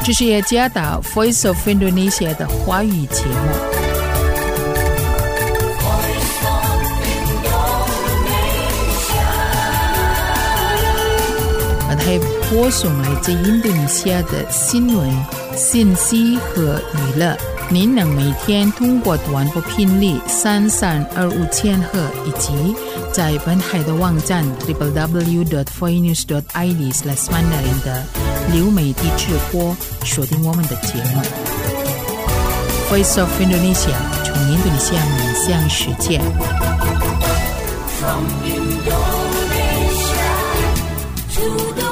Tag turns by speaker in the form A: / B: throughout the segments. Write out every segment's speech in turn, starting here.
A: 这是耶加达 Voice of Indonesia 的华语节目。还播送来自印度尼西亚的新闻、信息和娱乐。您能每天通过短波频率3325千赫以及在本海的网站 www.voinews.id/mandarin 的流媒体直播收听我们的节目。Voice of Indonesia 从印度尼西亚面向世界。From Indonesia to the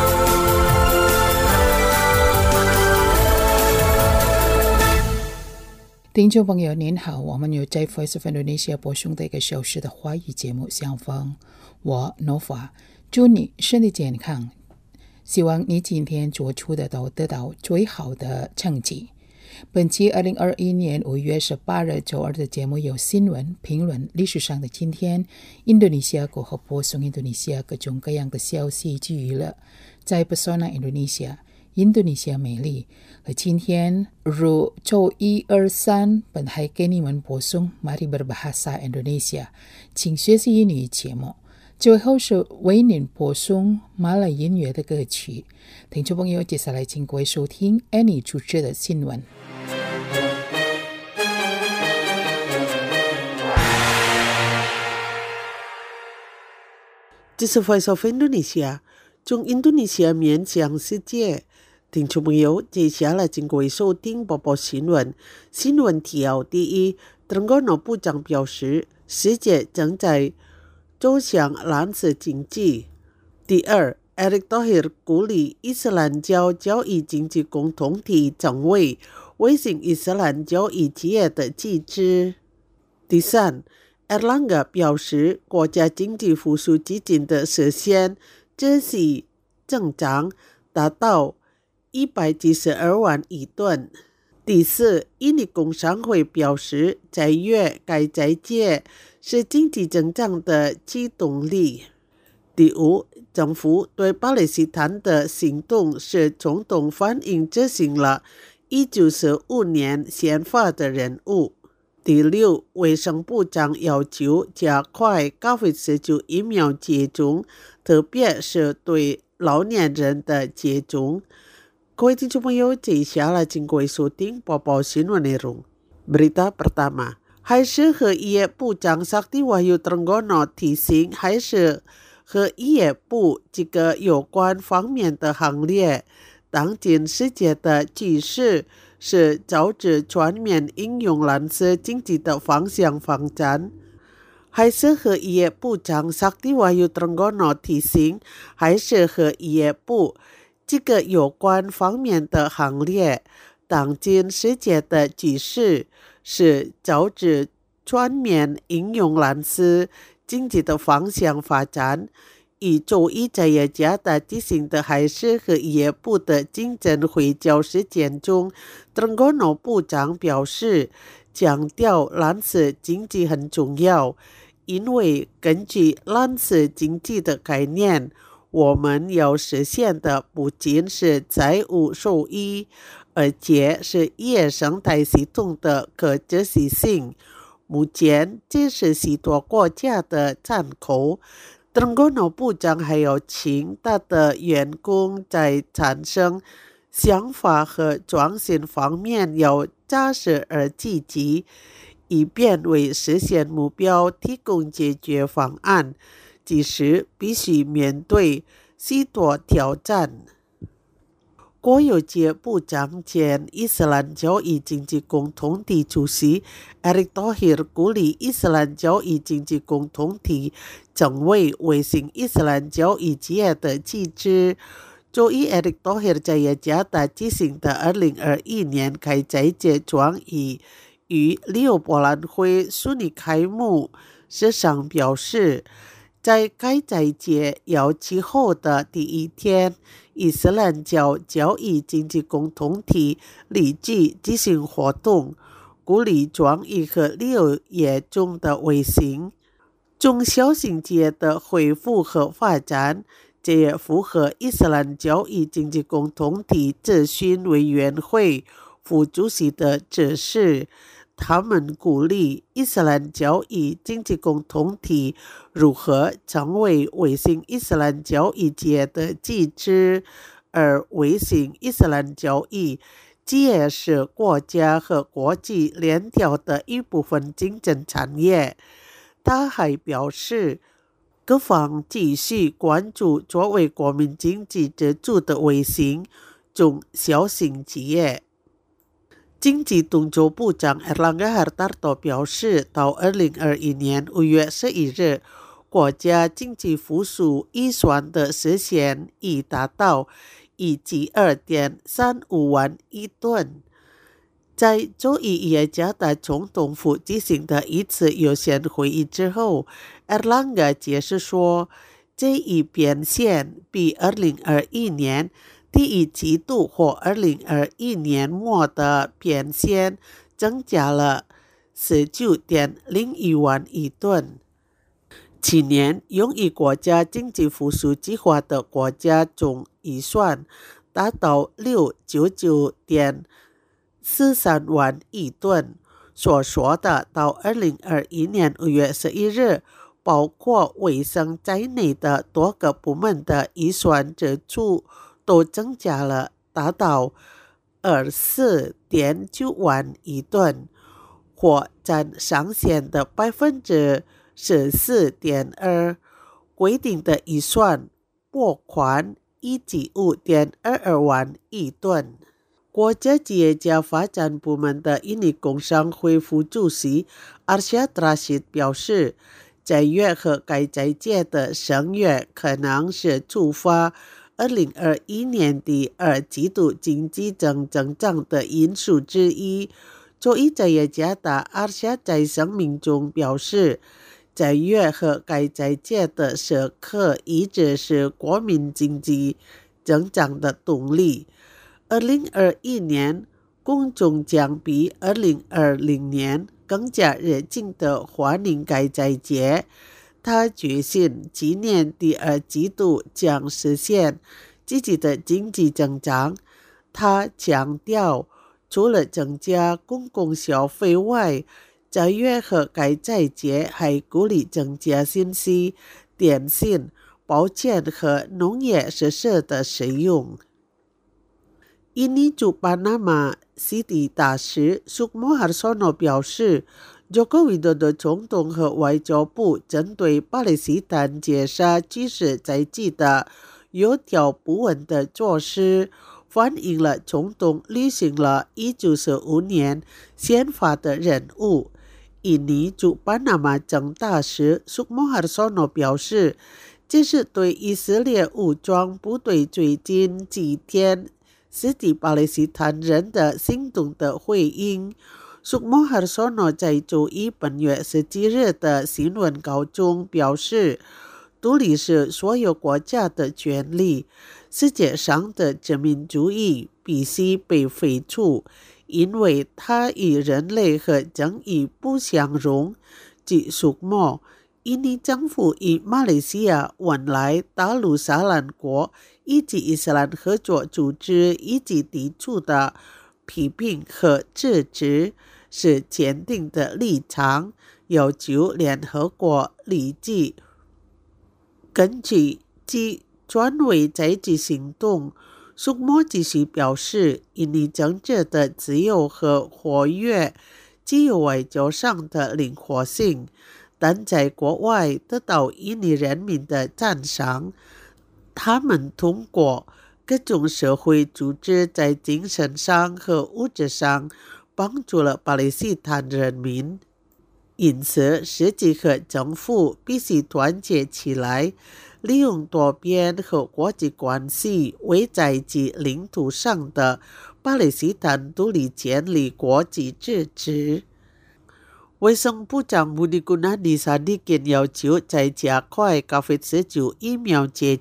A: 听众朋友您好，我们有在 Voice of Indonesia 播送的1个小时的华语节目相逢，我 Nova 祝你身体健康，希望你今天做出的都得到最好的成绩。本期2021年5月18日周二的节目有新闻、评论、历史上的今天、印度尼西亚国和播送印度尼西亚各种各样的消息及娱乐，在 Pesona Indonesia印度尼西亚美丽和今天如周1、2、3本还给你们播送 Mari Berbahasa Indonesia 请学习英语节目，最后是为您播送马来音乐的歌曲。听众朋友，接下来请各位收听 Annie 主持的新闻。
B: 这是 Voice of Indonesia 从印度尼西亚面向世界。听众朋友，接下来请各位收听播报新闻。新闻提要：第一，登哥诺部长表示，世界正在走向蓝色经济。第二， Erick Thohir 鼓励伊斯兰教交易经济共同体成为卫星伊斯兰交易企业的机制。第三， Erlangga 表示，国家经济复苏基金的实现这些增长达到172万亿吨。第四，印尼工商会表示，在粤该在界是经济增长的驱动力。第五，政府对巴勒斯坦的行动是总统反映执行了1945年宪法的任务。第六，卫生部长要求加快COVID-19疫苗接种，特别是对老年人的接种。各位听众朋友，接下来请各位收听播报新闻内容。Berita pertama， 海事和渔业部长 Sakti Wahyu Trenggono 提醒海事和渔业部几个有关方面的行列，当今世界的趋势是朝着全面应用蓝色经济的方向发展。海事和渔业部长 Sakti Wahyu Trenggono 提醒海事和渔业部这个有关方面的行列，当今世界的趋势是朝着全面应用蓝色经济的方向发展。以周一在雅加达举行的海事和渔业部的竞争会交事件中， Trenggono 部长表示，强调蓝色经济很重要，因为根据蓝色经济的概念，我们要实现的不仅是财务收益，而且是业生态系统的可持续性。目前这是许多国家的参考。Trenggono 部长还要请他的员工在产生想法和创新方面要扎实而积极，以便为实现目标提供解决方案。即使必须面对许多挑战。国有界部长兼伊斯兰教义经济共同体主席 Erick Thohir 鼓励伊斯兰教义经济共同体成为卫星伊斯兰教义企业的机制。周一 Erick Thohir 在雅加达举行的2021年开斋节专议与利欧博览会顺利开幕时上表示，在开斋节要期后的第一天，伊斯兰教交易经济共同体立即举行活动，鼓励专议和旅游业中的卫星中小型企业的恢复和发展。 这也符合伊斯兰教义经济共同体咨询委员会副主席的指示。他们鼓励伊斯兰教义经济共同体如何成为维新伊斯兰教义界的机制，而维新伊斯兰教义既也是国家和国际链条的一部分经济产业。他还表示，各方继续关注作为国民经济支柱的维新中小型企业。经济动作部长 Erlangga Hartarto 表示，到2021年5月11日，国家经济复苏预算的实现已达到1亿2.35万亿吨。在周一耶加达总统府举行的一次有限会议之后， Erlangga 解释说，这一变现比2021年第一季度或2021年末的变现增加了 19.01 万亿吨。去年用于国家经济复苏计划的国家总预算达到 699.43 万亿吨。所说的到2021年5月11日，包括卫生在内的多个部门的预算支出都增加了，达到 24.9 万亿吨，或占上限的 14.2%。规定的预算拨款1亿5.22万亿吨。国家企业家发展部门的印尼工商会副主席 Arsyad Rashid 表示，在约和该在界的声乐可能是触发2021年第二季度经济增长的因素之一。周一在耶加达，阿夏在声明中表示，在约和该在界的时刻一直是国民经济增长的动力。2021年，公众将比2020年更加热情地欢迎该在界。他决心今年第二季度将实现积极的经济增长。他强调，除了增加公共消费外，在约和该在界还鼓励增加信息、电信、保健和农业设施的使用。印尼驻巴拿马西迪大使 Sukmo Harsono 表示，Joko Widodo 总统和外交部针对巴勒斯坦劫杀记者在即的有条不紊的措施，反映了总统履行了1945年宪法的任务。印尼驻巴拿马总大使 Sukmo Harsono 表示，这是对以色列武装部队最近几天袭击巴勒斯坦人的行动的回应。Sukmo Harsono 在周一本月17日的新闻稿中表示，独立是所有国家的权利，世界上的殖民主义必须被废除，因为它与人类和正义不相容。据 Sukmo， 印尼政府与马来西亚、文莱、大陆沙兰国以及伊斯兰合作组织以及抵触的批评和支持是坚定的立场，要求联合国立即根据其专为在即行动。Sukmo 继续表示，印尼政治的自由和活跃具有外交上的灵活性，但在国外得到印尼人民的赞赏。他们通过各种社会组织在精神上和物质上帮助了巴勒斯坦人民。因此，世界和政府必须团结起来，利用多边和国际关系为在其领土上的巴勒斯坦独立建立国际秩序。卫生部长 Budi Gunadi Sadikin 要求在加快 COVID-19 疫苗接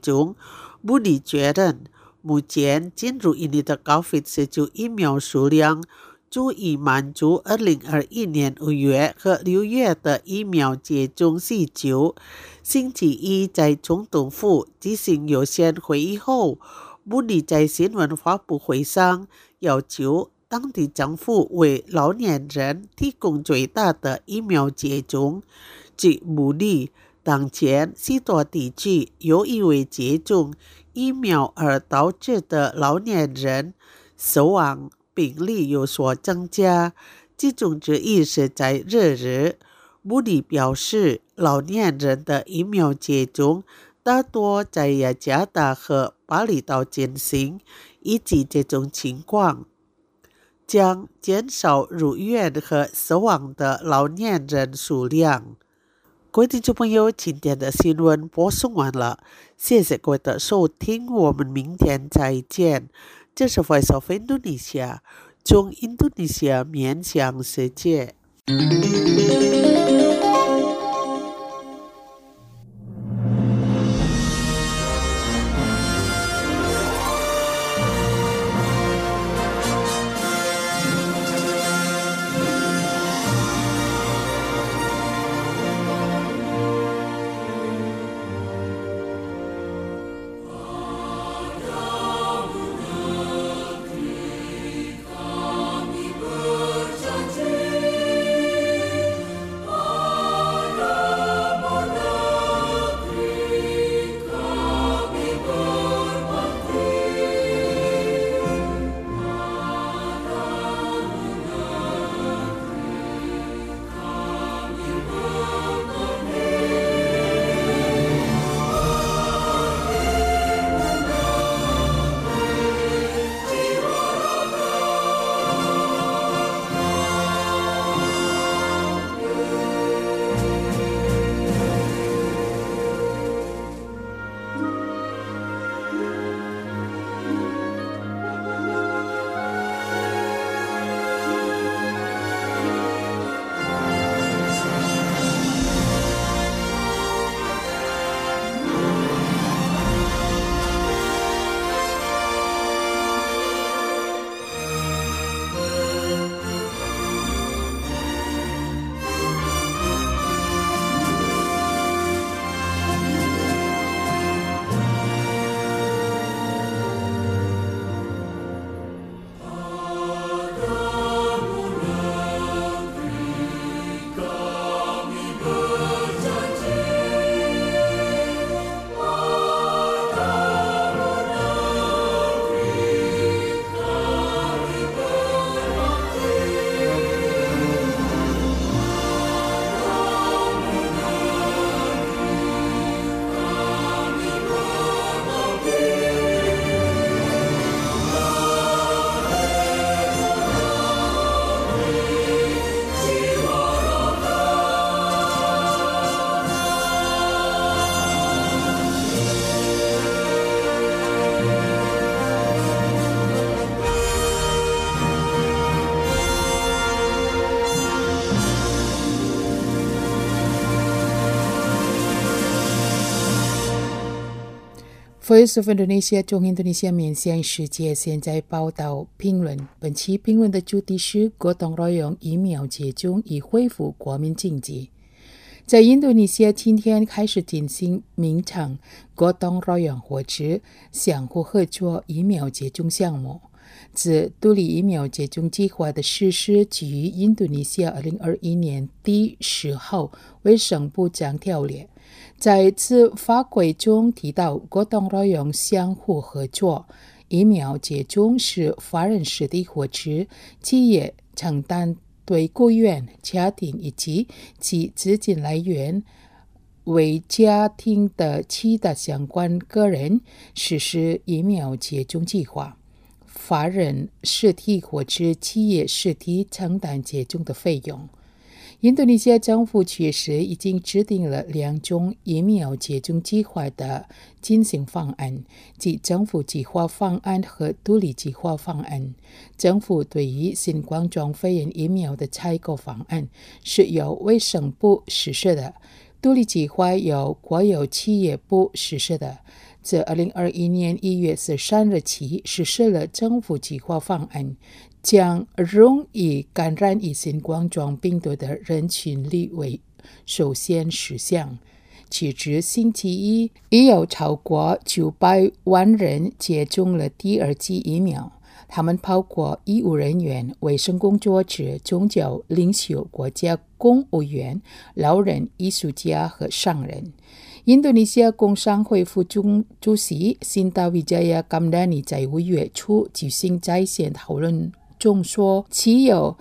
B: 种。Budi 确认，目前进入印尼的 COVID-19 疫苗数量足以满足2021年5月和6月的疫苗接种需求。星期一在总统府举行有线会议后，穆迪在新闻发布会上要求当地政府为老年人提供最大的疫苗接种。据穆迪，当前许多地区又因为接种疫苗而导致的老年人死亡病例有所增加，其中之一是在热日。穆迪表示，老年人的疫苗接种大多在雅加达和巴厘岛进行，以及这种情况将减少入院和死亡的老年人数量。各位听众朋友，今天的新闻播送完了，谢谢各位的收听，我们明天再见。这是 Voice of Indonesia， 从印度尼西亚面向世界。
A: Voice of Indonesia 中印度尼西亚面向世界，现在报道评论。本期评论的主题是国统内容疫苗接种以恢复国民经济。在印度尼西亚今天开始进行民场国统内容或者相互合作疫苗接种项目。自独立疫苗接种计划的实施基于印度尼西亚2021年第10号卫生部长条例。在此法规中提到，国统内容相互合作疫苗接种是法人实体或者企业承担对个人、家庭以及其资金来源为家庭的其他相关个人实施疫苗接种计划。法人实体或者企业实体承担接种的费用。印度尼西亚政府确实已经制定了2种疫苗接种计划的进行方案，即政府计划方案和独立计划方案。政府对于新冠状肺炎疫苗的采购方案是由卫生部实施的，独立计划由国有企业部实施的。自2021年1月13日起实施了政府计划方案， 将容易感染新冠状病毒的人群列为首先事项。截至星期一，已有超过900万人接种了第二剂疫苗，他们包括医务人员、卫生工作者、宗教领袖、国家公务员、老人、艺术家和商人。印度尼西亚工商会副主席辛达维加亚甘达尼在5月初举行在线讨论中说，其有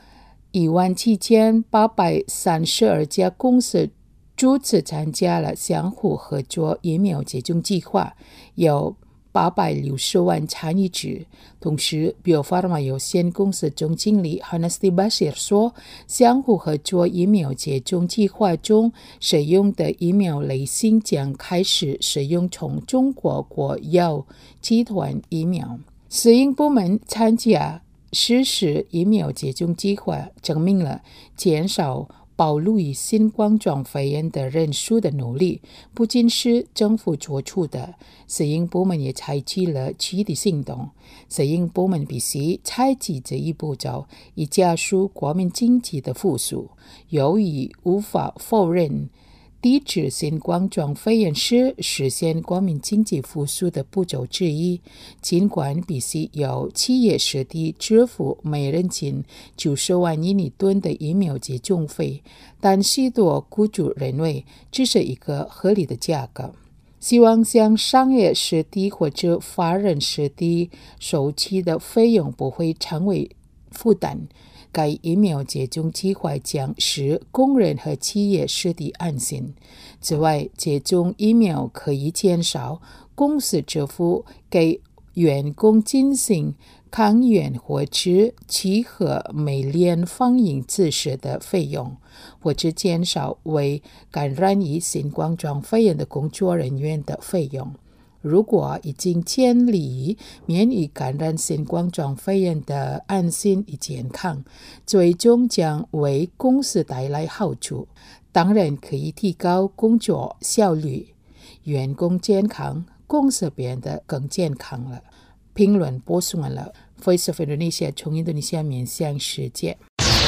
A: 17832家公司初次参加了相互合作疫苗接种计划，有860万参与者。同时 Bio-Farma 有限公司总经理 Hanasti Bashir 说，相互合作疫苗接种计划中使用的疫苗类型将开始使用从中国国药集团疫苗。私营部门参加实施疫苗接种计划，证明了减少暴露于新冠状肺炎的人数的努力不仅是政府做出的，私营部门也采取了具体行动。私营部门必须采取这一步骤，以加速国民经济的复苏。由于无法否认，抵制新冠状肺炎是实现国民经济复苏的步骤之一，尽管必须由企业实地支付每人近90万印尼盾的疫苗接种费，但许多雇主认为这是一个合理的价格。希望向商业实地或者法人实地收取的费用不会成为负担。该疫苗接种计划将使工人和企业实地安心。此外，接种疫苗可以减少公司支付给员工进行抗原或者契合每年反应测试的费用，或者减少为感染于新冠状肺炎的工作人员的费用。如果已经建立免于感染新冠状肺炎的安心与健康，最终将为公司带来好处，当然可以提高工作效率，员工健康，公司变得更健康了。评论播送了 Voice of Indonesia 从印度尼西亚面向世界。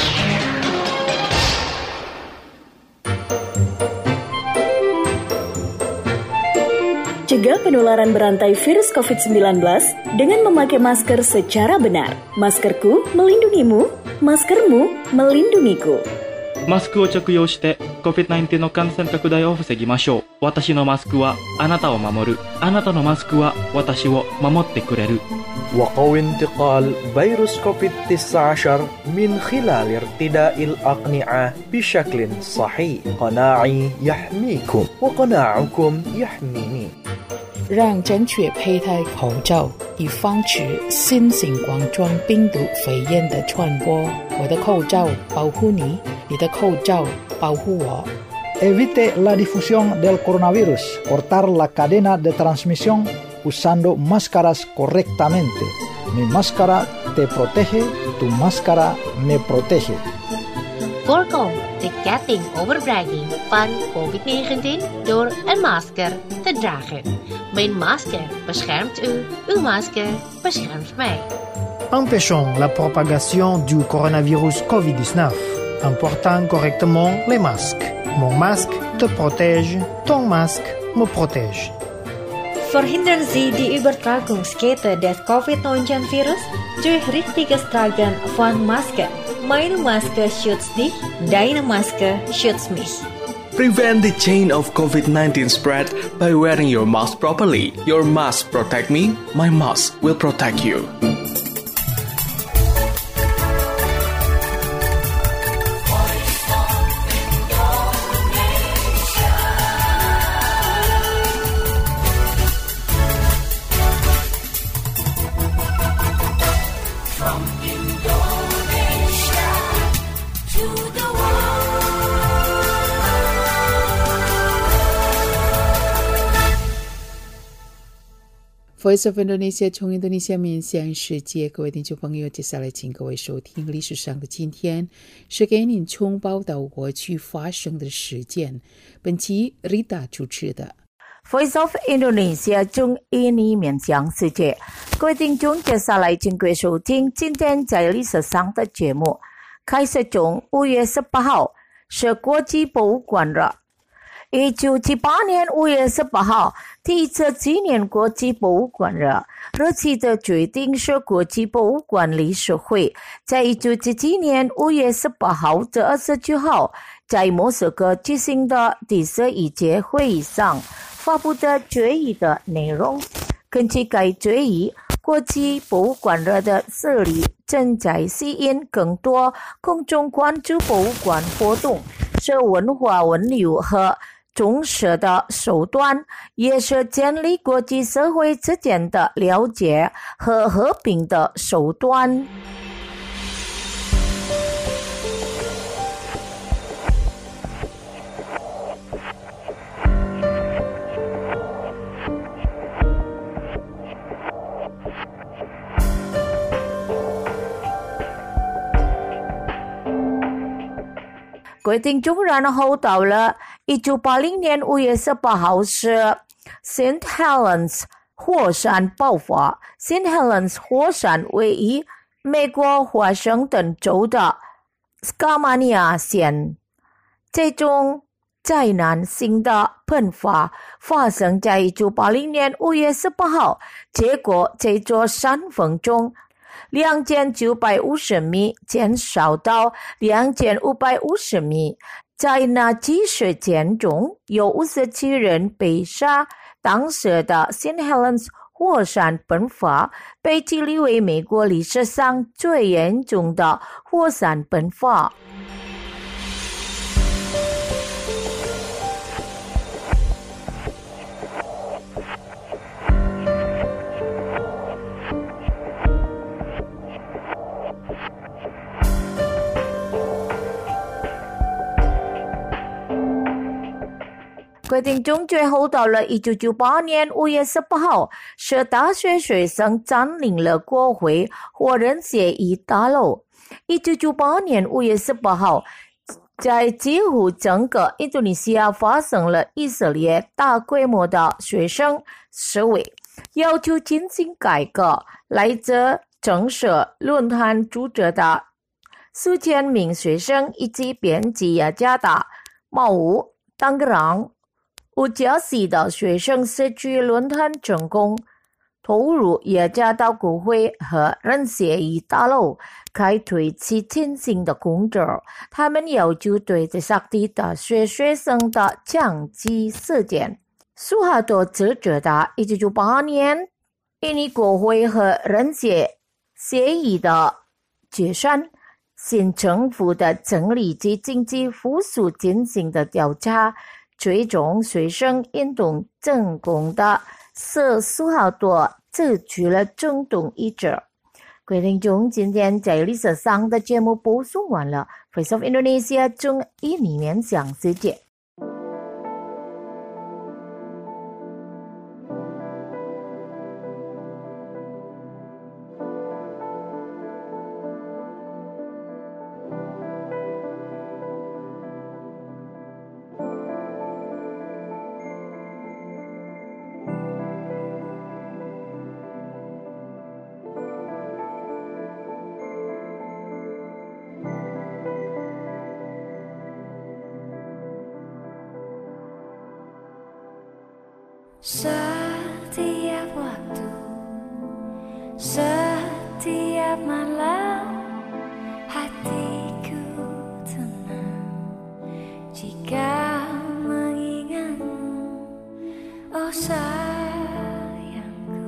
C: Cegah penularan berantai virus COVID-19 dengan memakai masker secara benar. Maskerku melindungimu, maskermu melindungiku.
D: マスクを着用して COVID-19 の感染拡大を防ぎましょう。私のマスクはあなたを守る。あなたのマスクは私を守ってくれる。
E: وقوي انتقال فيروس كوفيد-19 من خلال ارتداء الأقنعة بشكل صحيح. قناعي يحميكم وقناعكم يحميني.
A: 让正确佩戴口罩，以防止新型冠状病毒肺炎的传播。我的口罩保护你，你的口罩保护我。
F: Evite la difusión del coronavirus. Cortar la cadena de transmisión usando máscaras correctamente. Mi máscara te protege, tu máscara me protege.
G: Voorkom de ketting overbrenging van COVID-19 door een masker te dragen. Mijn masker beschermt u, uw masker beschermt mij.
H: Empêchons la propagation du coronavirus COVID-19 en portant correctement les masques. Mon masque te protège, ton masque me protège.
I: Verhindern Sie die Übertragungskette des COVID-19-Virus durch richtiges Tragen von Masken. Meine Maske schützt dich, deine Maske schützt mich.
J: Prevent the chain of COVID-19 spread by wearing your mask properly. Your mask protect me, my mask will protect you.
A: Voice of Indonesia 从印度尼西亚面向世界，各位听众朋友，接下来请各位收听历史上的今天，是给您从报道过去发生的事件。本期 Rita 主持的。
K: Voice of Indonesia 中英语面向世界，各位听众，接下来请各位收听今天在历史上的节目。开始从5月18号是国际博物馆日。1978年5月18号，第一次纪念国际博物馆日。日期的决定是国际博物馆理事会在1977年5月18号至29号在莫斯科举行的第11届会议上发布的决议的内容。根据该决议，国际博物馆日的设立正在吸引更多公众关注博物馆活动，是文化交流和重视的手段，也是建立国际社会之间的了解和和平的手段。各位听众，然后到了1980年5月18号是 St. Helens 火山爆发。St. Helens 火山位于美国华盛顿州的斯卡马尼亚县。这种灾难性的喷发发生在1980年5月18号，结果这座山峰中2950米减少到2550米，在那几十间中有57人被杀。当时的 St. Helens 火山喷发被记录为美国历史上最严重的火山喷发。各位听众，最后到了1998年5月18号，是大学学生占领了国会和人协议大楼。1998年5月18号，在几乎整个印度尼西亚发生了以色列大规模的学生示威，要求进行改革。来自政社论坛组织的数千名学生以及编辑雅加达、茂乌、当格朗、乌加西的学生社区论坛成功投入雅加达国会和人协议大楼，开推其进行的工作。他们要求对这萨蒂大学学生的枪击事件。苏哈多指责的1998年印尼国会和人协议的解散，新政府的整理及经济复苏进行的调查，最终学生运动成功的是苏哈多采取了总统一致。各位听众，今天在历史上的节目播送完了。Voice of Indonesia 中英语面向世界。
L: Setiap waktu, setiap malam, hatiku tenang jika mengingatmu, oh sayangku.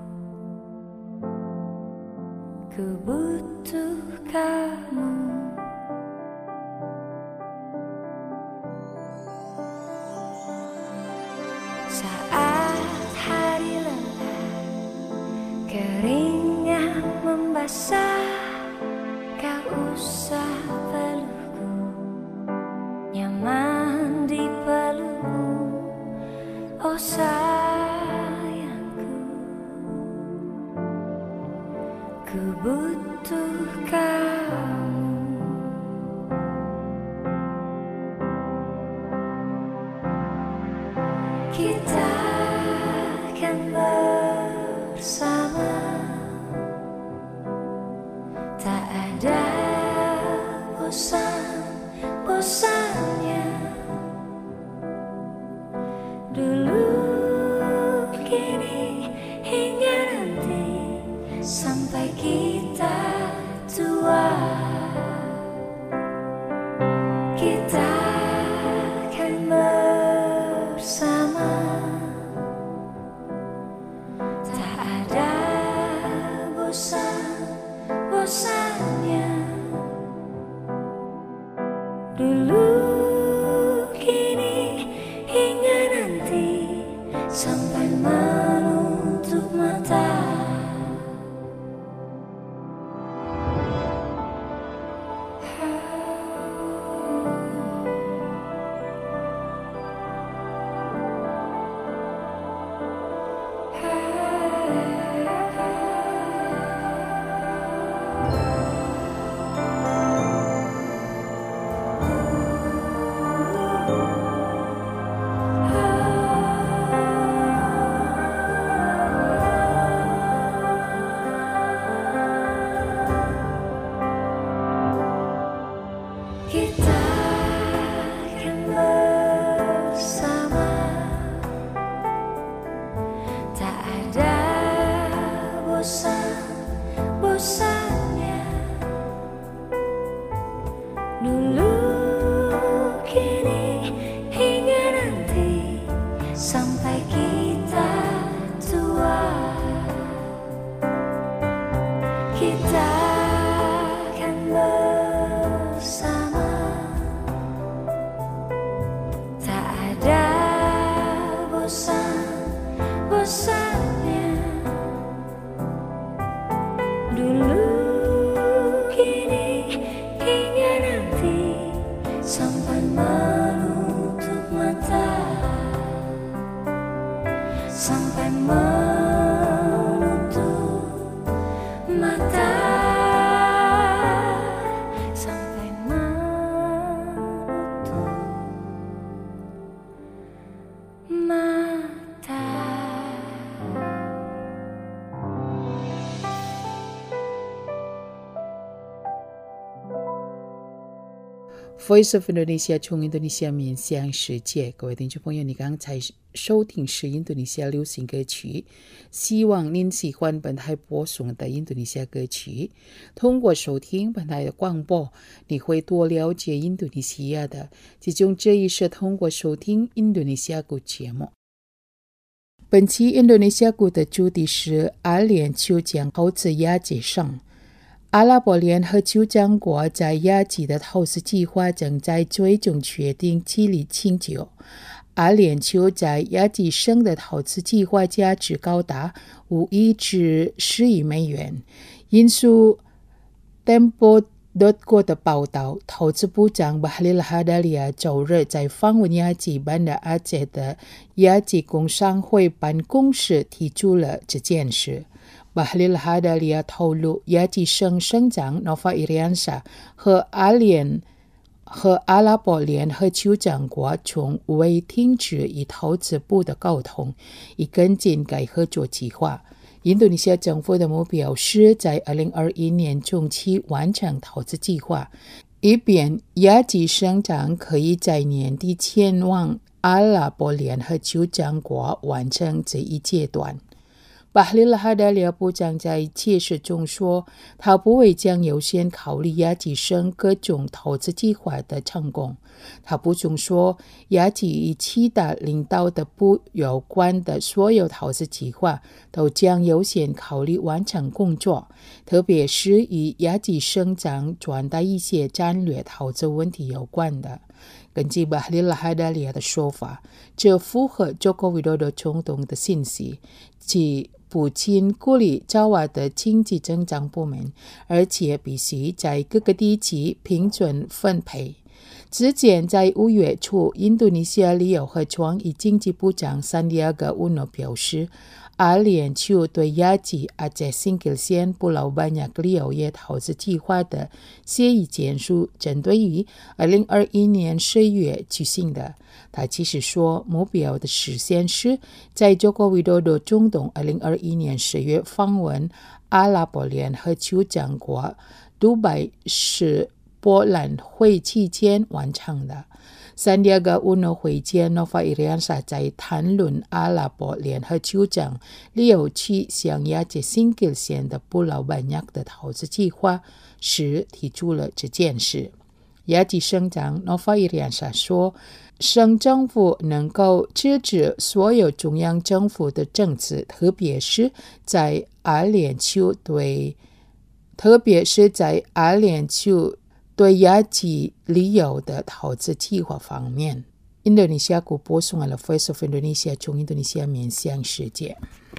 L: Ku butuh kamu. Saat hari lelah, keringnya membasah, kau usah pelukku, nyaman di pelukku, oh sayangku. Ku butuh kamu. Kita akan bersama. Tak ada bosan-bosannya. Dulu, kini, hingga nanti, sampai kita tua, kita akan bersama. Tak ada bosan-bosannya. Dulu, kini, hingga nanti, sampai menutup mata. Kita akan bersama. Tak ada bosan-bosannya. Dulu, kini, hingga nanti, sampai kita tua, kita akan bersama. Tak ada bosan-bosannya. Dulu, kini, hingga nanti, sampai menutup mata. Sampai menutup mata. Sampai menutup mata.
A: Voice of Indonesia 从印度尼西亚面向世界，各位听众朋友，你刚才收听是印度尼西亚流行歌曲，希望您喜欢本台播送的印度尼西亚歌曲。通过收听本台的广播，你会多了解印度尼西亚的，其中这一是通过收听印度尼西亚歌节目。本期印度尼西亚歌的主题是阿联酋奖投资亚节上。阿拉伯联合酋长国在亚际的投资计划正在最终确定期里请求。阿联酋在亚际省的投资计划价值高达5亿至10亿美元。引述 Tempo.co 的报道，投资部长巴哈里哈达利亚周日在访问亚际班的阿杰的亚际工商会办公室提出了这件事。巴哈里哈达利亚透露，亚际省省长 Nova Iriansyah 和阿拉伯联合酋长国从未停止与投资部的沟通，以跟进该合作计划。印度尼西亚政府的目标是在2021年中期完成投资计划，以便亚际省长可以在年底前往阿拉伯联合酋长国完成这一阶段。巴哈里哈达利亚部长在解释中说，他不会将优先考虑亚际省各种投资计划的成功。他补充说，亚际与其他领导的部有关的所有投资计划都将优先考虑完成工作，特别是与亚际省长转达一些战略投资问题有关的。根据巴哈里哈达利亚的说法，这符合佐科维多多总统的信息，即不仅鼓励爪哇的经济增长部门，而且必须在各个地区平准分配。之前在5月初，印度尼西亚旅游和创意经济部长Sandiaga Uno表示， 阿联酋对亚吉阿在新吉县布劳班亚旅游业投资计划的协议签署，针对于2021年10月举行的。他其实说，目标的实现是在中国维多多中东2021年10月访问阿拉伯联合酋长国杜拜世博览会期间完成的。Sandiaga Uno 会见 Nova Iriansyah 在谈论阿拉伯联合酋长旅游区向亚吉新吉县的布劳班亚的投资计划时提出了这件事。亚吉省长 Nova Iriansyah 说，省政府能够支持所有中央政府的政策，特别是在阿联酋对亚吉旅游的投资计划方面。印度尼西亚国播送了 Voice of Indonesia 从印度尼西亚面向世界。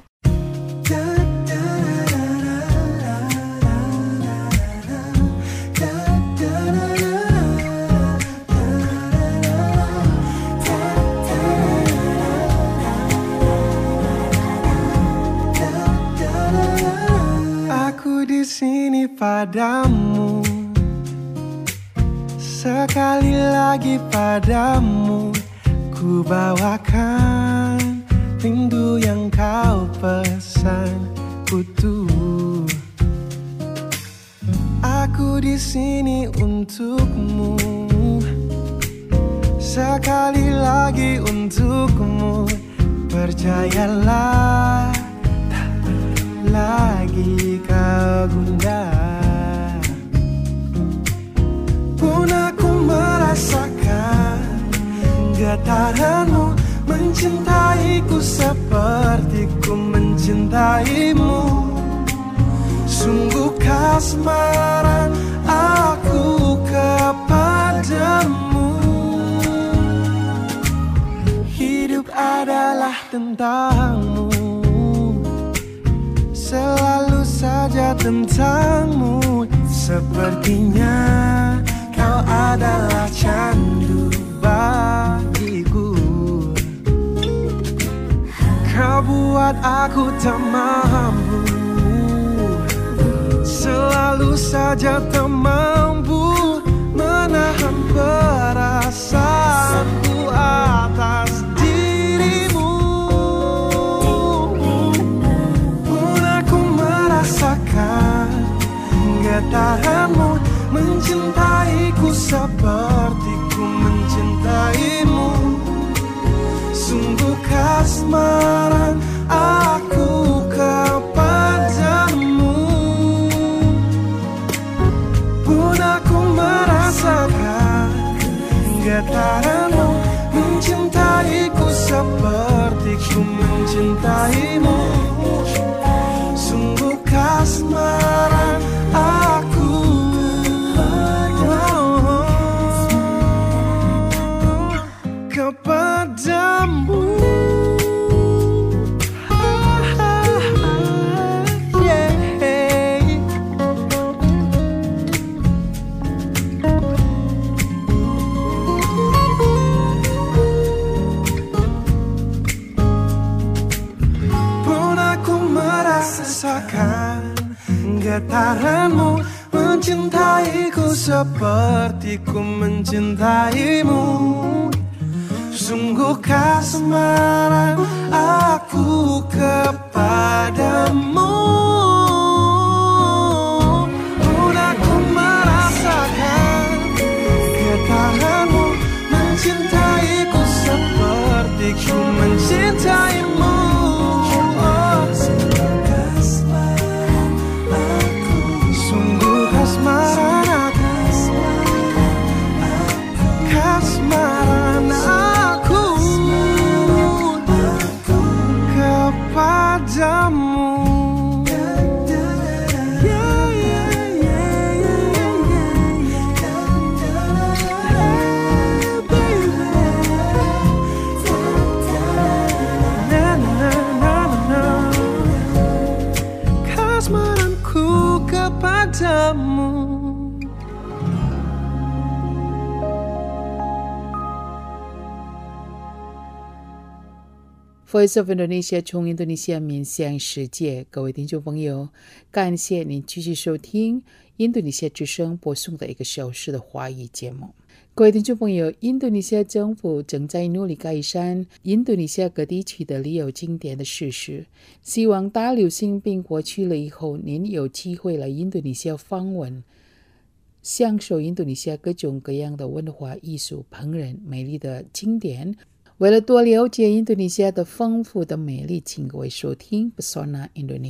M: Aku di sini padamu, sekali lagi padamu ku bawakan rindu yang kau pesan utuh. Aku di sini untukmu, sekali lagi untukmu. Percayalah, tak perlu lagi kau gundah. Pun aku merasakan getaranmu, mencintaiku seperti ku mencintaimu. Sungguh kasmaran aku kepadamu. Hidup adalah tentangmu, selalu saja tentangmu. Sepertinya kau adalah candu bagiku. Kau buat aku tak mampu, selalu saja tak mampu menahan perasaanku atas dirimu. Pun aku merasakan getaranmu, mencintaiku seperti ku mencintaimu. Sungguh kasmaran aku kepadamu. Pun aku merasakan getaranmu, mencintaiku seperti ku mencintaimu. Sungguh kasmaran aku kepadamu. Pun aku merasakan getaranmu, mencintaiku seperti ku mencintaimu. Sungguh kasmaran aku kepadamu. Pun aku merasakan getaranmu, mencintaiku seperti ku mencintaimu. Sungguh kasmaran aku, kasmaran aku kepadamu.
A: Voice of Indonesia 从印度尼西亚面向世界，各位听众朋友，感谢您继续收听印度尼西亚之声播送的1个小时的华语节目。各位听众朋友，印度尼西亚政府正在努力改善印度尼西亚各地区的旅游景点的设施，希望大流行病过去了以后，您有机会来印度尼西亚访问，享受印度尼西亚各种各样的文化艺术、烹饪、美丽的景点。为了多了解印度尼西亚的丰富的美丽，请各位收听 Pesona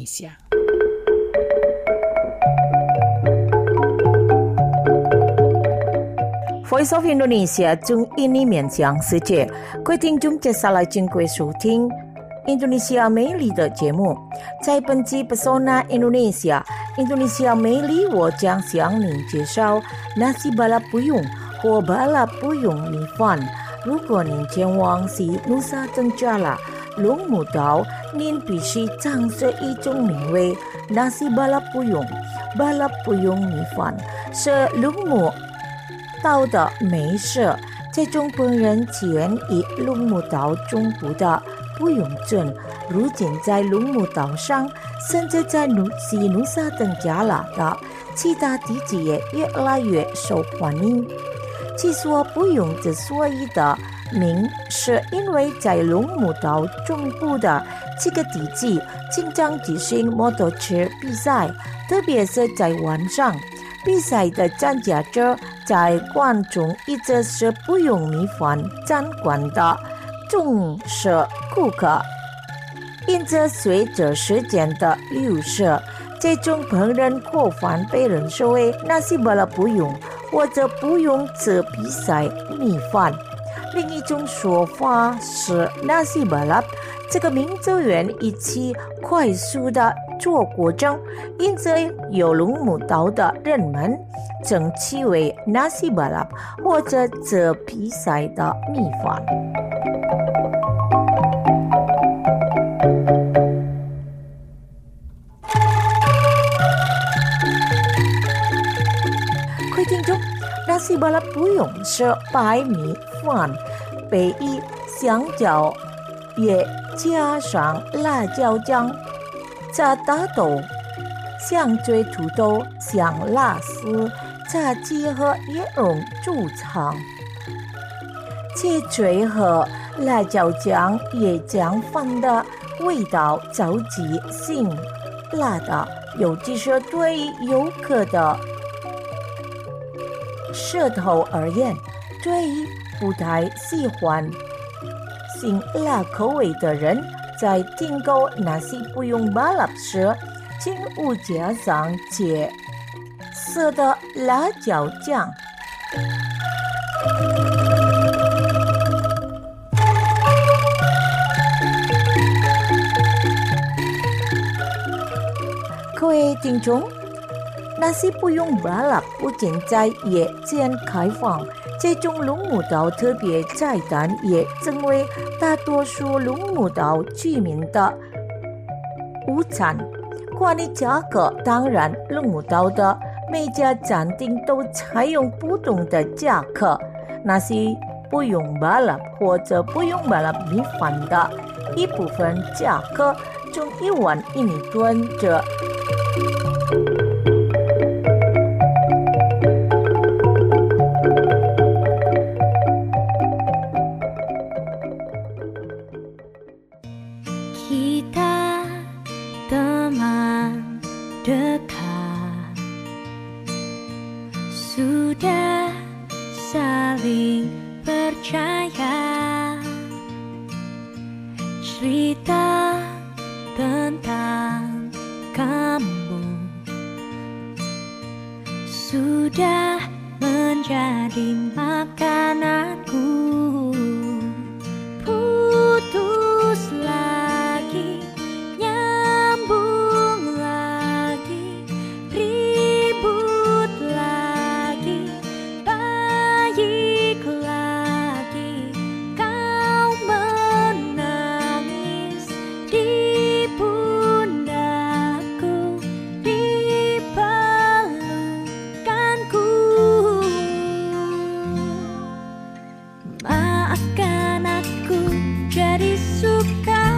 K: Indonesia。Voice of Indonesia 从印尼面向世界，各位听众接下来请各位收听印度尼西亚美丽的节目。在本期 Pesona Indonesia 印度尼西亚美丽，我将向您介绍 Nasi Balap Puyung 或 Balap Puyung 米饭。如果您前往西努沙登加拉龙母岛，您必须尝试一种名为 Nasi Balap Puyung 米饭，是龙母岛的美食。这种烹饪起源于龙母岛中部的布永镇，如今在龙母岛上，甚至在西努沙登加拉的其他地区也越来越受欢迎。其说布永之所以的名，是因为在龙母岛中部的这个地区经常举行摩托车比赛，特别是在晚上。比赛的参加者在观众一直是布永米饭餐馆的忠实顾客，因此随着时间的流逝，这种烹饪口饭被人说为 Nasi Balap Puyung 或者不用吃比赛米饭。另一种说法是 Nasi Balap 这个名字源于其快速的做过程，因此有龙母岛的人们称其为 Nasi Balap 或者吃比赛的米饭。各位听众， Nasi Balap Puyung 是白米饭，配以香蕉也加上辣椒酱、炸大豆、香脆土豆、香辣丝、炸鸡和椰蓉煮汤。切脆和辣椒酱也将饭的味道着急辛辣的，尤其是对于游客的舌头而言，对于不太喜欢辛辣口味的人，在订购 Nasi Puyung Balap 时，请勿加上切丝的辣椒酱。各位听众， Nasi Puyung Balap 不仅在夜间开放，这种龙母岛特别菜单也成为大多数龙母岛居民的午餐。关于价格，当然龙母岛的每家餐厅都采用不同的价格。Nasi Puyung Balap 或者Puyung Balap 米饭的一部分价格从1万印尼盾至
L: sudah saling percaya, cerita tentang kamu sudah menjadi makananku. Putus lagi, nyambung lagi, ribut lagi, baik lagi. Kau menangis di pundakku, di pelukanku. Maafkan aku jadi suka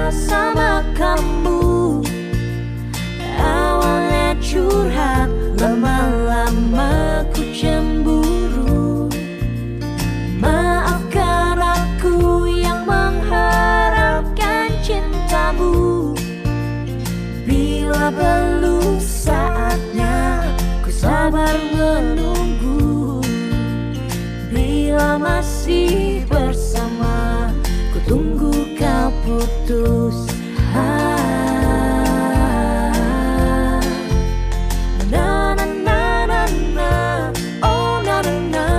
L: sama kamu. Awalnya curhat, lama-lama ku cemburu. Maafkan aku yang mengharapkan cintamu. Bila belum saatnya, ku sabar menunggu. Bila masih bersama, ku tunggu kau putus. Na na na na na, oh na na na.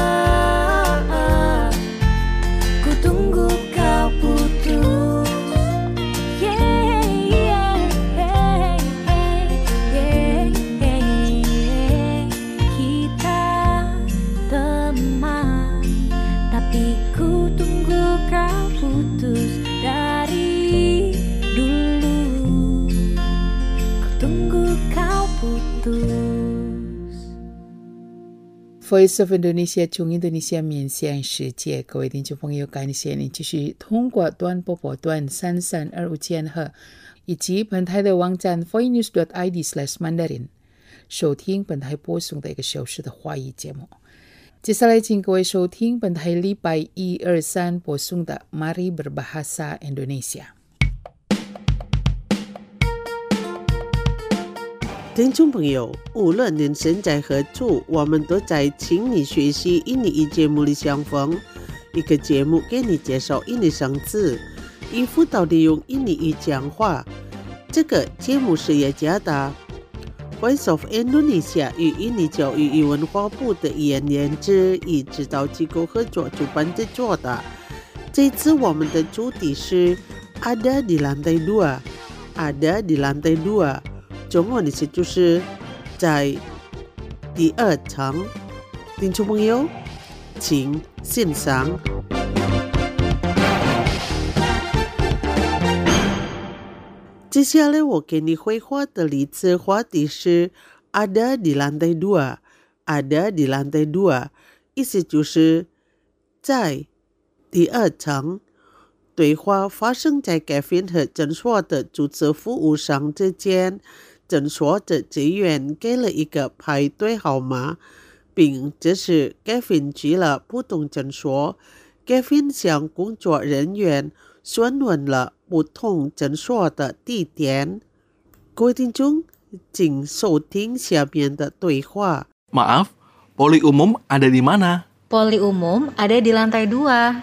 L: Ku tunggu kau putus. Yeah, yeah, yeah, yeah, yeah. Kita teman, tapi ku tunggu kau putus dari dulu. Ku tunggu kau putus.
A: Voice of Indonesia 从印度尼西亚面向世界，各位听众朋友，感谢您继续通过短波波段3325千赫以及本台的网站 voinews.id/mandarin 收听本台播送的1个小时的华语节目。接下来请各位收听本台礼拜1、2、3播送的 Mari Berbahasa Indonesia。
B: 听众朋友，无论您身在何处，我们都在请你学习印尼语节目里相逢。一个节目给你介绍印尼生字，以辅导你用印尼语讲话。这个节目是雅加达 Voice of Indonesia 与印尼教育与文化部的语言研制与指导机构合作主办制作的。这次我们的主题是 Ada di lantai dua， Ada di lantai dua。中文的意思就是在第二层。听众朋友，请欣赏。接下来我给你绘画的例子话题是 Ada di lantai dua， Ada di lantai dua， 意思就是在第二层。对话发生在 Kevin 和诊所的注册服务商之间。诊所的职员给了一个排队号码，并指示 Kevin 去了不同诊所。Kevin 向工作人员询问了不同诊所的地点。各位听众，请收听下面的对话。
J: Maaf, poli umum ada di mana?
I: Poli umum ada di lantai 2.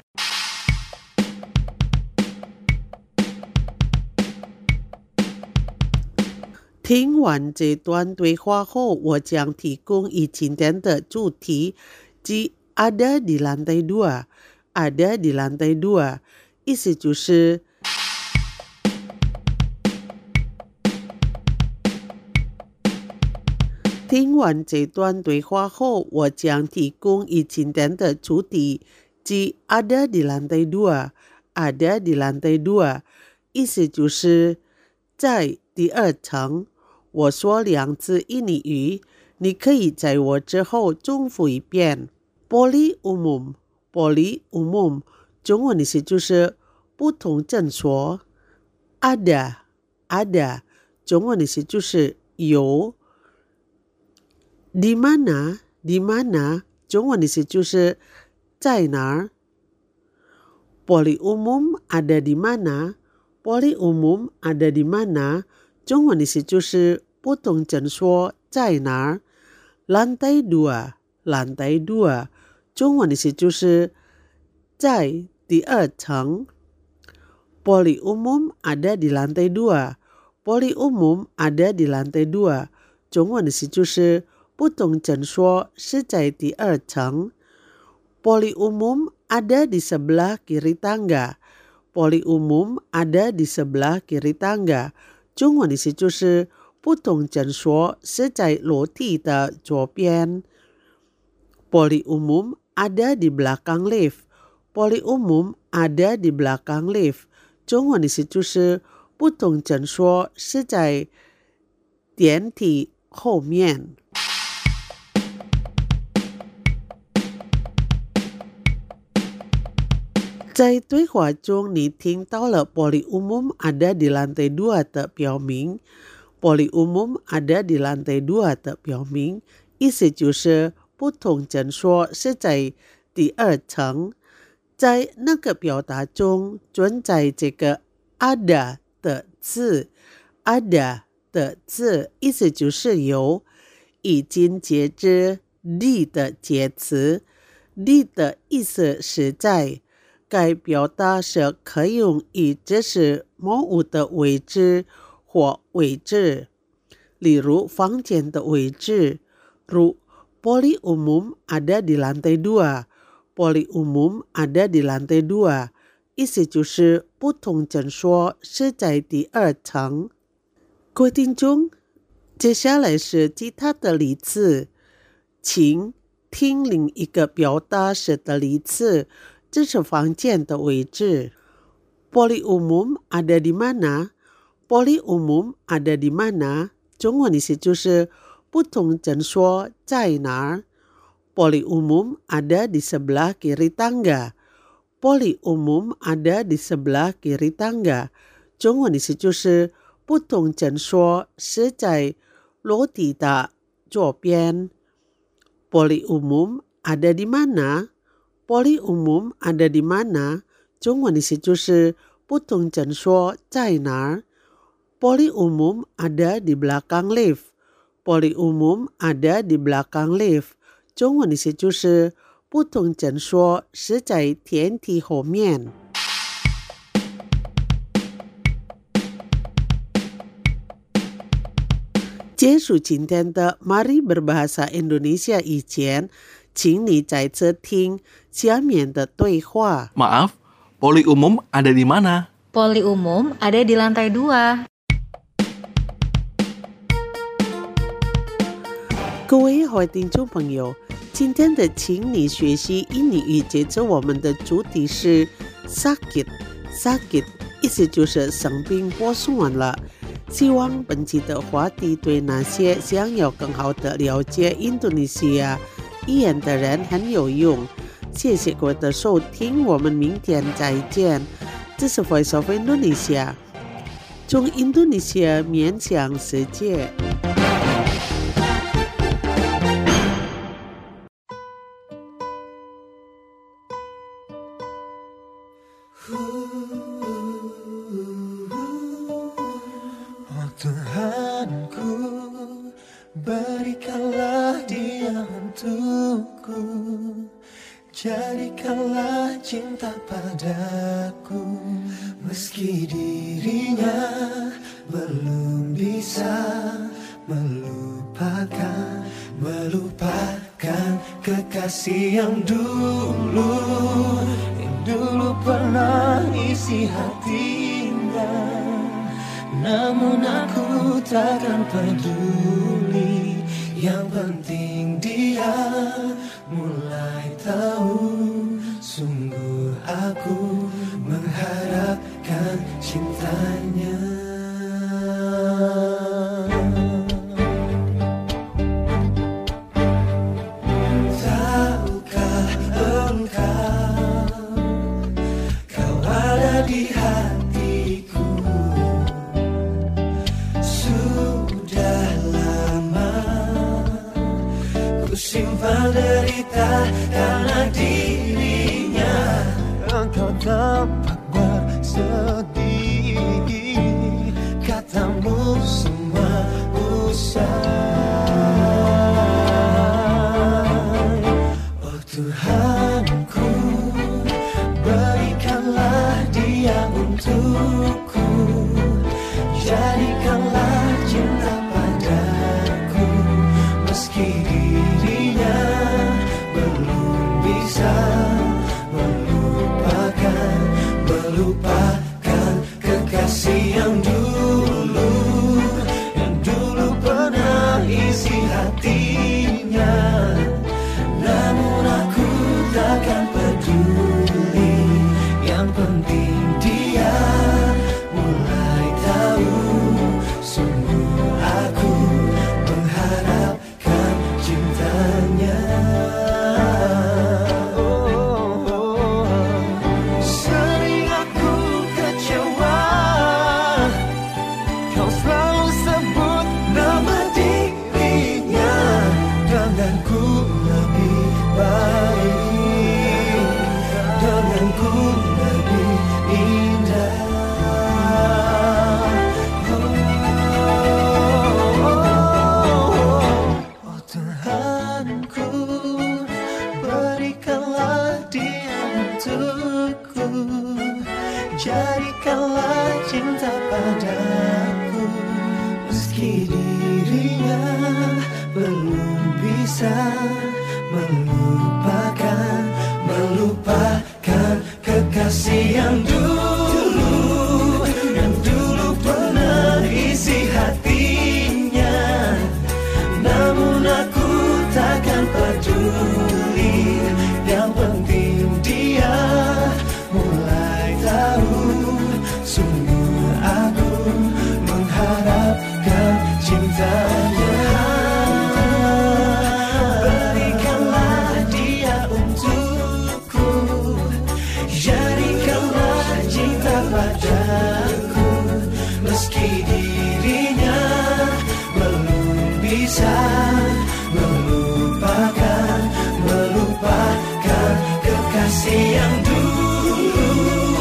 B: 听完这段对话后，我将提供今天的主题，即 Ada di lantai dua， Ada di lantai dua， 意思就是听完这段对话后，我将提供今天的主题，即 Ada di lantai dua， Ada di lantai dua， 意思就是在第二层。我说2次印尼语，你可以在我之后重复一遍。Poli umum， Poli umum， 中文意思就是不同诊所。Ada， Ada， 中文意思就是有。Di mana， Di mana， 中文意思就是在哪儿。Poli umum ada di mana， Poli umum ada di mana，中文意思就是不同诊所在哪儿。Lantai dua， Lantai dua， 中文意思就是在第二层。Poli umum ada di lantai dua， Poli umum ada di lantai dua， 中文意思就是不同诊所是在第二层。Poli umum ada di sebelah kiri tangga， Poli umum ada di sebelah kiri tangga，中文意思就是不同诊所是在楼梯的左边。Poli umum ada di belakang lift， Poli umum ada di belakang lift， 中文意思就是不同诊所是在电梯后面。 在对话中，你听到了玻璃umum ada di lantai 2的表明。玻璃umum ada di lantai 2的表明，意思就是不同诊所是在第2层。在那个表达中存在这个 ada 的字 ，ada 的字意思就是有，已经截肢 di 的介词 ，di 的意思是在。该表达是可用以指示某物的位置或位置，例如房间的位置，如Poli umum ada di lantai 2， Poli umum ada di lantai 2， 意思就是不同诊所是在第2层。各位听众，接下来是其他的例子，请听另一个表达式的例子。这是房间的位置。Poli umum ada di mana？ Poli umum ada di mana？ 中文意思就是不同诊所在哪儿。Poli umum ada di sebelah kiri tangga。 Poli umum ada di sebelah kiri tangga。 中文意思就是不同诊所是在楼梯的左边。Poli umum ada di mana？Poli umum ada di mana？ 中文意思就是不同诊所在哪儿。Poli umum ada di belakang lift。 Poli umum ada di belakang lift。 中文意思就是不同诊所是在电梯后面。结束今天的 Mari Berbahasa Indonesia 以前，请你再次听下面的对话。
J: Maaf, poli umum ada di mana?
I: Poli umum ada di lantai 2。
B: 各位好听众朋友，今天的请你学习印尼语，接着我们的主题是 sakit， 意思就是生病或损了。希望本期的话题对那些想要更好的了解印度尼西亚语言的人很有用。谢谢各位的收听，我们明天再见。这是 Voice of Indonesia， 从印度尼西亚面向世界。
M: Tuhanku, berikanlah dia untukku, jadikanlah cinta padaku, meski dirinya belum bisa melupakan kekasih yang dulu pernah isi hatinya. Namun aku takkan peduli, yang penting dia mulai tahu, sungguh aku mengharapkan cintanya. Tahukah engkau, kau ada di hatiku. Simpan derita karena dirinya. Engkau tampak bersedih, katamu semua usai. Oh Tuhanku, berikanlah dia untukku, jadikanlah cinta padaku, meski belum bisa melupakan. Jadikanlah cinta padaku, meski dirinya belum bisa melupakan kekasih yang dulu pernah isi hatinya. Namun aku takkan peduli, yang penting dia mulai tahu. Sungguh aku mengharapkan cintanya. Berikanlah dia untukku, jadikanlah cinta padaku, meski dirinya belum bisa melupakan kekasih yang dulu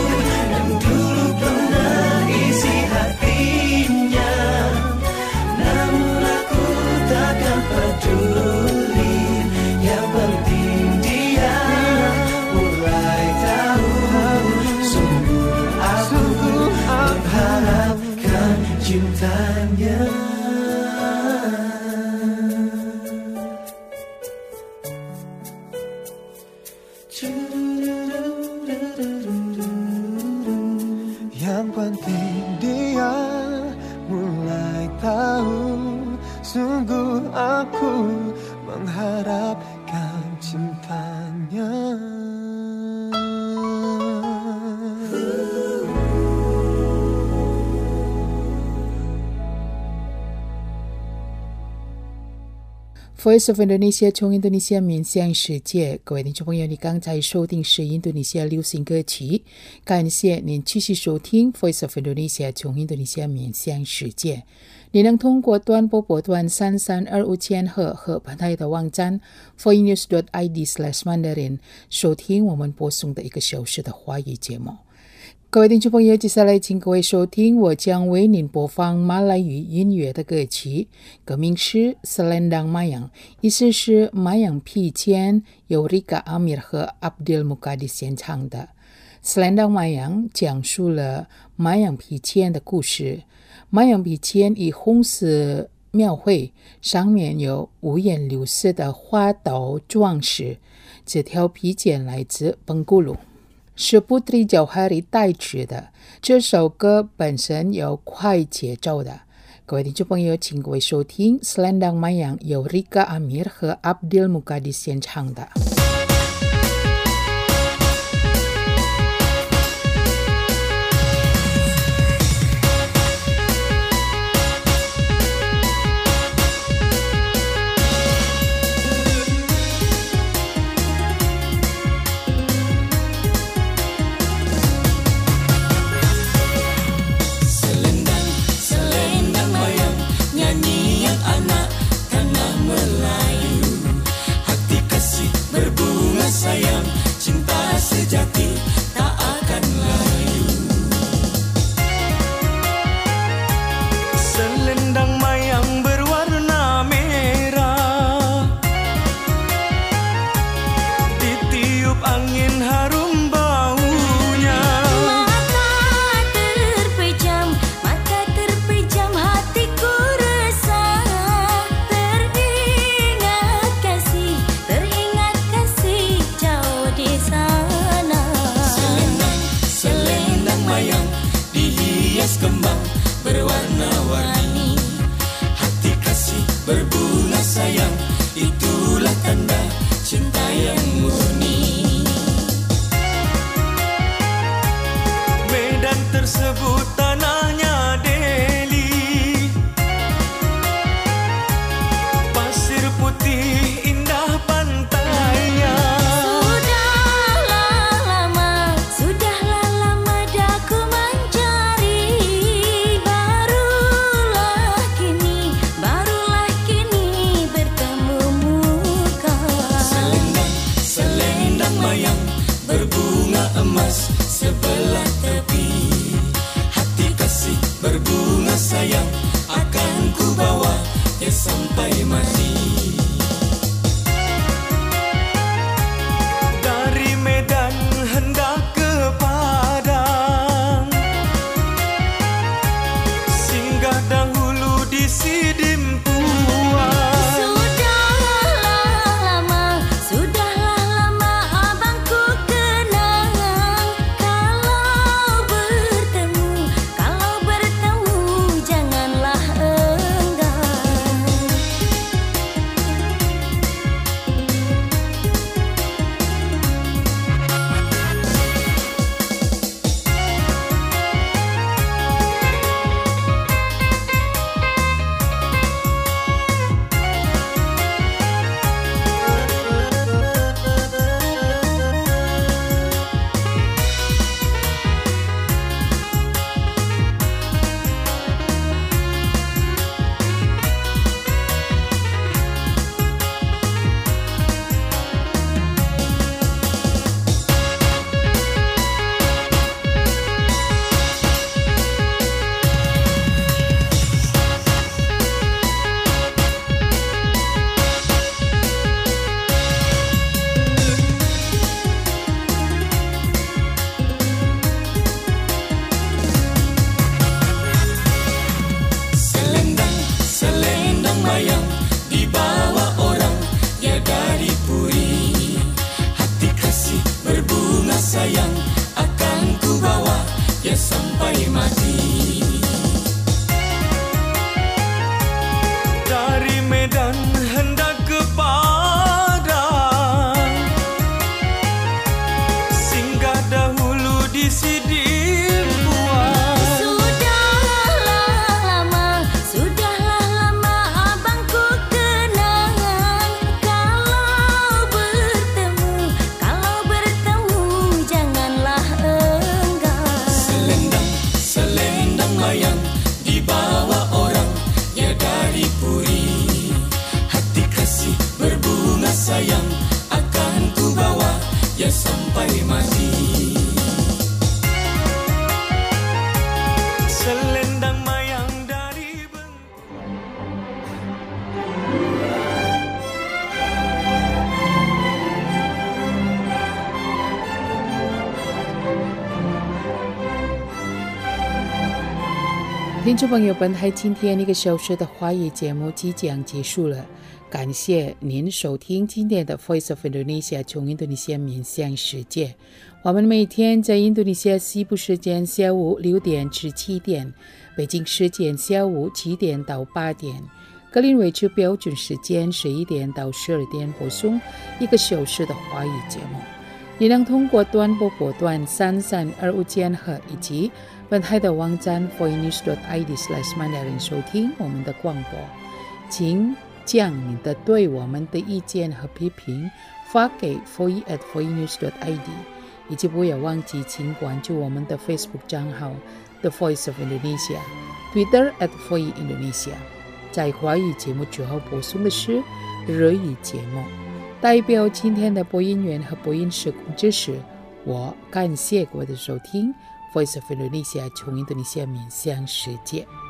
M: pernah isi hatinya. Namun aku takkan peduli, yang penting dia mulai tahu. Sungguh aku mengharapkan cintanya. Yang penting dia mulai tahu. Sungguh aku mengharapkan cintanya.
A: Voice of Indonesia 从印度尼西亚面向世界，各位听众朋友，你刚才收听是印度尼西亚流行歌曲，感谢您继续收听 Voice of Indonesia 从印度尼西亚面向世界。你能通过短波波段3325千赫和本台的网站 voinews.id/mandarin 收听我们播送的1个小时的华语节目。各位听众朋友，接下来请各位收听，我将为您播放马来语音乐的歌曲，歌名是 Selendang Mayang， 意思是麻阳披肩，由 Rika Amir 和 Abdul Muqaddis 演唱的。Selendang Mayang 讲述了麻阳披肩的故事。麻阳披肩以红色描绘，上面有五颜六色的花刀装饰。这条披肩来自本古鲁，是Putri Jauhari 代制的。这首歌本身有快节奏的。各位听众朋友，请各位收听 Selendang Mayang 由 Rika Amir 和 Abdul Muqaddis 演唱的。
M: Dari Medan hendak ke
A: 听众朋友，本台今天1个小时的华语节目即将结束了，感谢您收听今天的 Voice of Indonesia 从印度尼西亚面向世界。我们每天在印度尼西亚西部时间下午6点至7点，北京时间下午7点到8点，格林威治标准时间11点到12点播送1个小时的华语节目。你能通过短波波段3325千赫以及本台的网站 voinews.id/mandarin 收听我们的广播。请将你的对我们的意见和批评发给 foi@voinews.id， 以及不要忘记请关注我们的 Facebook 账号 The Voice of Indonesia， Twitter @voiindonesia。 在华语节目之后播送的是日语节目。代表今天的播音员和播音室工作室，我感谢各位的收听。Voice of Indonesia 从印度尼西亚面向世界。